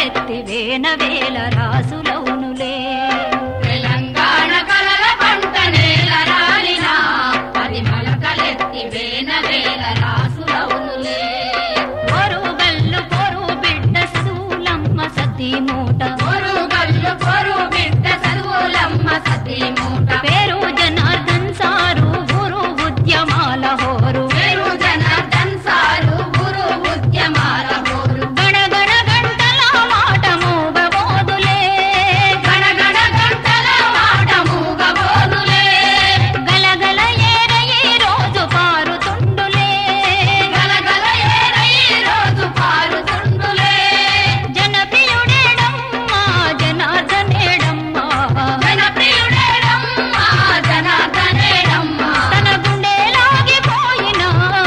మొలకలెత్తి వేల రాసులవునులే. తెలంగాణ కలల పంట నేల రాలినా అది మొలకలెత్తి వేల రాసులవునులే. పొరుగల్లు పొరు బిడ్డ చదువులమ్మ సతీ మూట, పొరుగల్లు పొరు బిడ్డ చదువులమ్మ సతీ మూట. పేరు జనార్దన్ సారు గురు ఉద్యమాల హోరు, పేరు జనార్దన్ సారు గురు ఉద్యమాల హోరు. గణగణ గంటల మాట మూగబోదులే, గణగణ గంటల మాట మూగబోదులే. గలగల ఏర ఈ రోజు పారుతుండులే, గలగల ఏర ఈ రోజు పారుతుండులే. జనప్రియుడేడమ్మా జనార్దనేడమ్మా, జనప్రియుడేడమ్మా జనార్దనేడమ్మా. తన గుండె లాగిపోయిన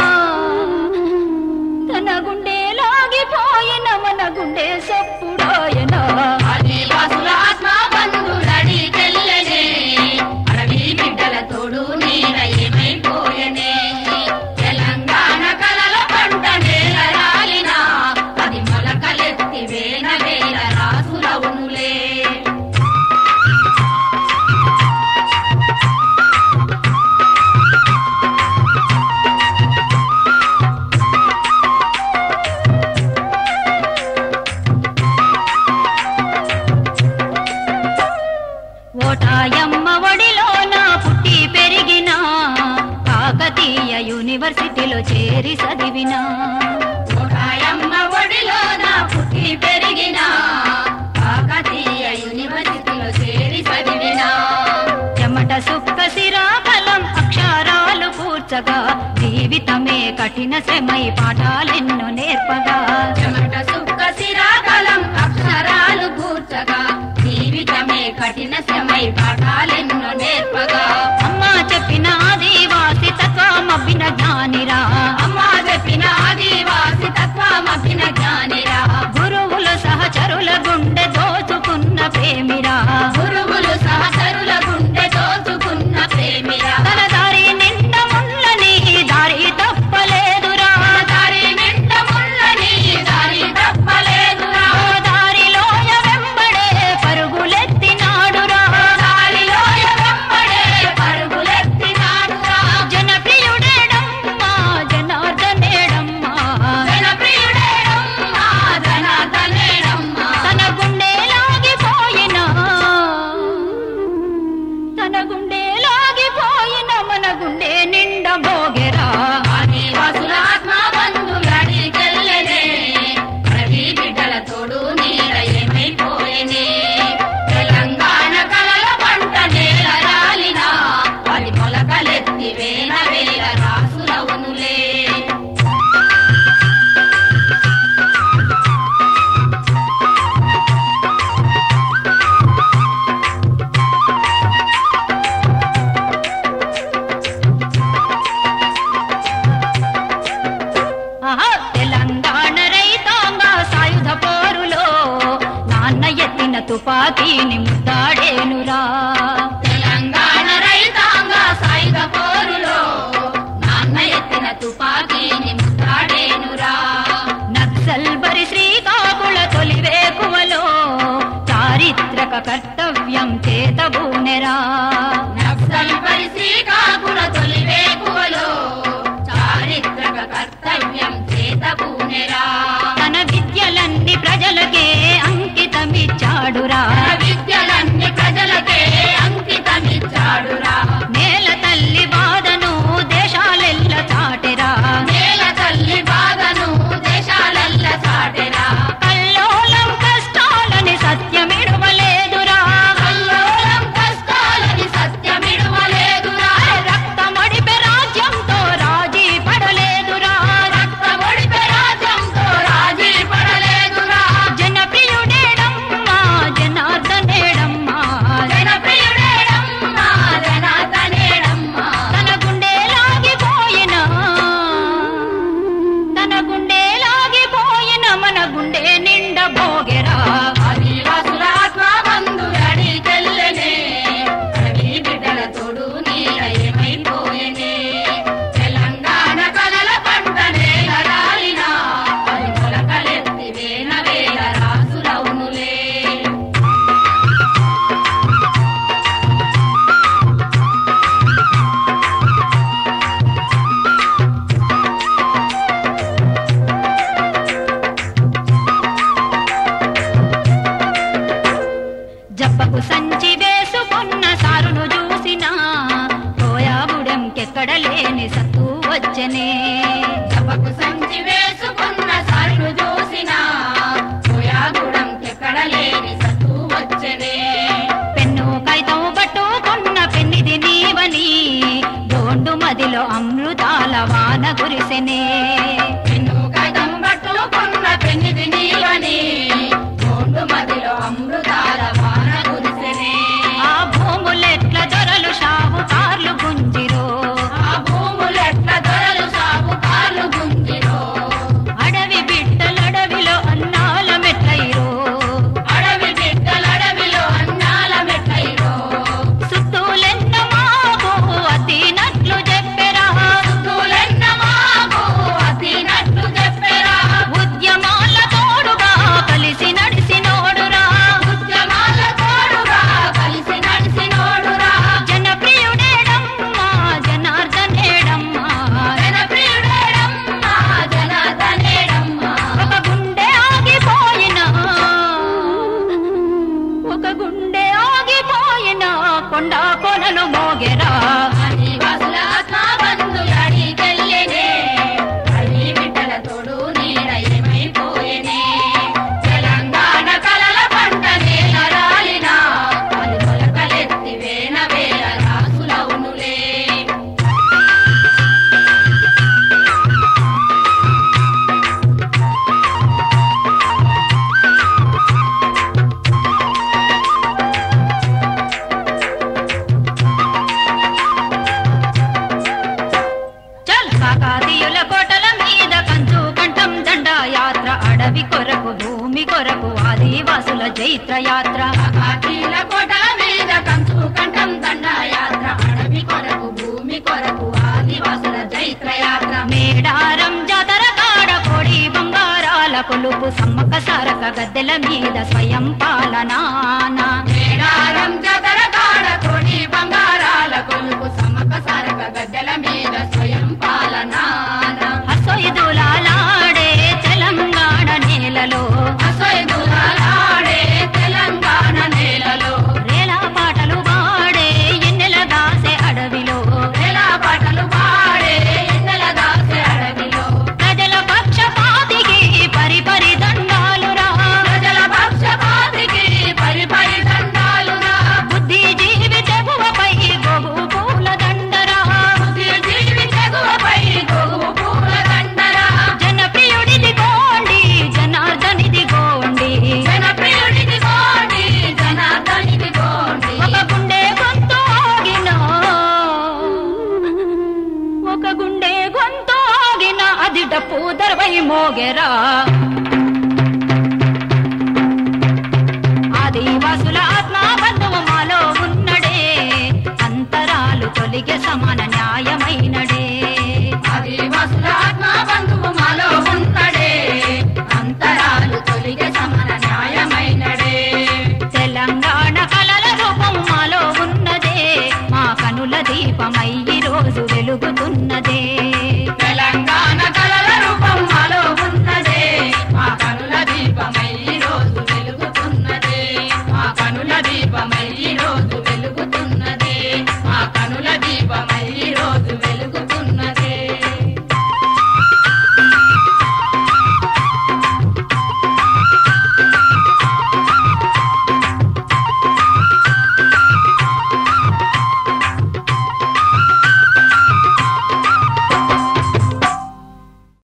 మన గుండె సప్పుడాయన. ఆదివాసుల ఆత్మ బంధురడికెళ్ళనే అడవి బిడ్డల తోడు నీడ ఏమైపోయనే. తెలంగాణ కలల పంట నేల రాలినా అది మొలకలెత్తి వేల రాసులవునులే. ఓటాయమ్మ ఒడిలోన పుట్టి పెరిగిన, కాకతీయ యూనివర్సిటీలో చేరి చదివిన, ఓటాయమ్మ ఒడిలోన పుట్టి పెరిగిన, కాకతీయ యూనివర్సిటీలో చేరి చదివిన. చెమట సుక్క సిరాకలం అక్షరాలు కూర్చగా, జీవితమే కఠిన శ్రమై పాఠాలెన్నో నేర్పగా. చెమట సుక్క సిరాకలం అక్షరాలు కూర్చగా, జీవితమే కఠిన శ్రమై పాఠాలెన్నో నేర్పగా. అమ్మా చెప్పిన ఆదివాసి తత్వమభిన జ్ఞానిరా, అమ్మా చెప్పిన ఆదివాసి తత్వమభిన జ్ఞానిరా. గురువులు సహచరుల గుండె దోచుకున్న ప్రేమిరా, గురువులు సహచరుల గుండె దోచుకున్న ప్రేమిరా. తన దారి నిండ ముళ్ళని దారి తప్పలేదురా, దారి నిండ ముళ్ళని దారి తప్పలేదురా. దారిలోయ వెంబడే పరుగులెత్తినాడురా, దారిలోయ వెంబడే పరుగులెత్తినాడురా. జనప్రియుడేడమ్మా జనార్దనేడమ్మా, జనప్రియుడేడమ్మా జనార్దనేడమ్మా. తన గుండె లాగిపోయిన మన గుండె నిండ భోగెరా. ఆదివాసుల ఆత్మ బంధురడికెళ్ళనే అడవి బిడ్డల తోడు నీడ ఏమైపోయనే. తెలంగాణ కలల పంట నేల రాలినా అది మొలకలెత్తి వేల రాసులవునులే. ఆహా, తెలంగాణ రైతాంగ సాయుధ పోరులో నాన్న ఎత్తిన తుపాకీని ముద్దాడేనురా, తెలంగాణ రైతాంగ సాయుధ పోరులో నాన్న ఎత్తిన తుపాకీని ముద్దాడేనురా. నక్సల్ బరి శ్రీకాకుళ తొలివేకువలో చారిత్రక కర్తవ్యం చేతబూనెరా, నక్సల్ పరి శ్రీకాకుళ తొలివేకువలో చారిత్రక కర్తవ్యం చేతబూనెరా. తన విద్యలన్నీ ప్రజలకే అంకితమిచ్చాడురా, విద్యలన్నీ ప్రజలకే అంకితమిచ్చాడురా. నేల తల్లి బాధను దేశాలెల్ల చాటెరా, నేల తల్లి బాధను దేశాలల్ల చాటెరా. కల్లోలం కష్టాలని సత్యమిడవలేదురా, కల్లోలం కష్టాలని సత్యమిడవలేదురా. రక్తమడిపె రాజ్యంతో రాజీ పడలేదురా, రక్తమొడిపె రాజ్యంతో రాజీ పడలేదురా. జనప్రియుడేడమ్మా జనార్దనేడమ్మా, ఎక్కడలేని సత్తు వచ్చనే పెన్ను కైతం పట్టుకున్న పెన్నిది నీవని దోండు మదిలో అమృతాల వాన కురిసెనే పెన్ను కాగితం పట్టుకున్న పెన్నిది నీవని గోండు మదిలో అమృతాల వాన కురిసెనే ఆ భూములెట్ల దొరలు షావుకార్లు గుంజిరో ఆ భూములెట్ల దొరలు సాగుకార్లు గుంజిరో అడవి బిడ్డలడవిలో అన్నాల మెట్లైరో అడవి బిడ్డలడవిలో అన్నాల మెట్లైరో సుత్తూలెన్న మాకు అతినట్లు చెప్పెరా తులెన్న మాకు అతినట్లు చెప్పెరా ఉద్యమాల తోడుగా కలిసి నడిసినోడురా ఉద్యమాల తోడుగా కలిసి నడిసినోడురా జనప్రియుడేడమ్మా జనార్దనేడమ్మా జనప్రియుడేడమ్మా జనార్దనేడమ్మా ఒక గుండె ఆగిపోయినా కొండ కొనలు మోగెరా ఆదివాసుల ఆత్మబంధు అడిగెళ్ళెనే అడవి బిడ్డల తోడు నీడ ఏమైపోయెనే తెలంగాణ కలల పంట నేల రాలినా అది మొలకలెత్తి వేల వేల రాసులవునులే చల్ కాకాతీయుల కోటల మీద కంచు కంఠం జెండా యాత్ర అడవి కొరకు భూమి కొరకు ఆదివాసుల జైత్ర యాత్ర కాకీల కోటల మీద కంచు కంఠం దండ యాత్ర అడవి కొరకు భూమి కొరకు ఆదివాసుల జైత్ర యాత్ర మేడారం జాతర కాడ కోడి బంగారాల కొలుపు సమ్మక్క సారక గద్దెల మీద స్వయం పాలనాన మేడారం జాతర కాడ కోడి బంగారాల కొలుపు సమక సారక గద్దెల మీద స్వయం పాలనాన హసొయిదులాడే తెలంగాణ నేలలో అసైదులాడే తెలంగాణ నేలలో రేలా పాటలు పాడే ఎన్నెల దాసే అడవిలో వేల పాటలు పాడే ఎన్నెల దాసే అడవిలో ప్రజల పక్షపాతికి పరిపరి దండాలురా ప్రజల పక్షపాతికి పరిపరి దండాలురా బుద్ధిజీవి తెగువపై గోగు పూల దండరా జీవి తెగువపై గోగు పూల దండరా జనప్రియుడిది గోండి జనార్దనిది గోండి జనప్రియుడిది గోండి జనార్దనిది గోండి ఒక గుండె గొంతు ఆగిన అది డప్పు దర్వై మోగెరా ఆదివాసుల ఆత్మ బంధువు మాలో ఉన్నడే అంతరాలు తొలిగే సమాన